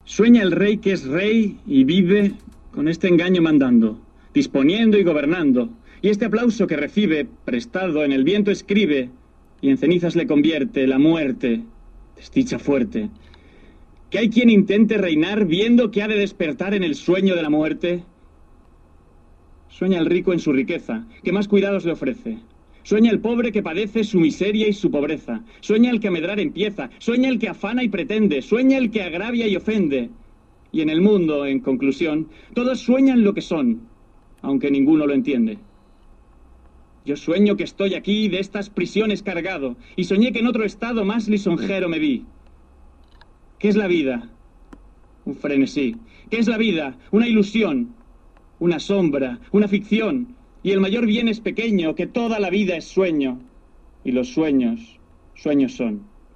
Sueña el rey que es rey y vive con este engaño mandando, disponiendo y gobernando, y este aplauso que recibe, prestado en el viento escribe, y en cenizas le convierte la muerte, desdicha fuerte. ¿Que hay quien intente reinar viendo que ha de despertar en el sueño de la muerte? Sueña el rico en su riqueza, que más cuidados le ofrece. Sueña el pobre que padece su miseria y su pobreza. Sueña el que a medrar empieza. Sueña el que afana y pretende. Sueña el que agravia y ofende. Y en el mundo, en conclusión, todos sueñan lo que son, aunque ninguno lo entiende. Yo sueño que estoy aquí de estas prisiones cargado, y soñé que en otro estado más lisonjero me vi. ¿Qué es la vida? Un frenesí. ¿Qué es la vida? Una ilusión, una sombra, una ficción. Y el mayor bien es pequeño, que toda la vida es sueño. Y los sueños, sueños son.